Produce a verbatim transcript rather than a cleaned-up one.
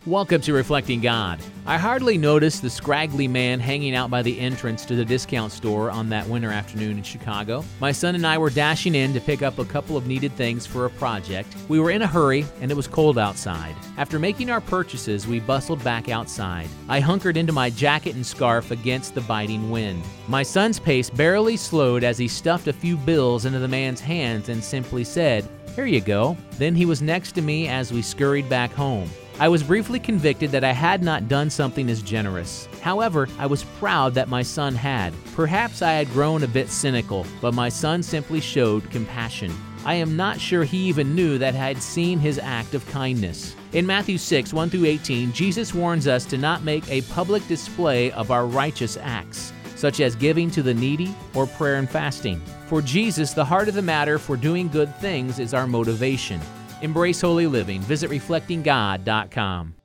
Welcome to Reflecting God. I hardly noticed the scraggly man hanging out by the entrance to the discount store on that winter afternoon in Chicago. My son and I were dashing in to pick up a couple of needed things for a project. We were in a hurry, and it was cold outside. After making our purchases, we bustled back outside. I hunkered into my jacket and scarf against the biting wind. My son's pace barely slowed as he stuffed a few bills into the man's hands and simply said, "Here you go." Then he was next to me as we scurried back home. I was briefly convicted that I had not done something as generous. However, I was proud that my son had. Perhaps I had grown a bit cynical, but my son simply showed compassion. I am not sure he even knew that I had seen his act of kindness. In Matthew six, one through eighteen, Jesus warns us to not make a public display of our righteous acts, such as giving to the needy or prayer and fasting. For Jesus, the heart of the matter for doing good things is our motivation. Embrace holy living. Visit reflecting god dot com.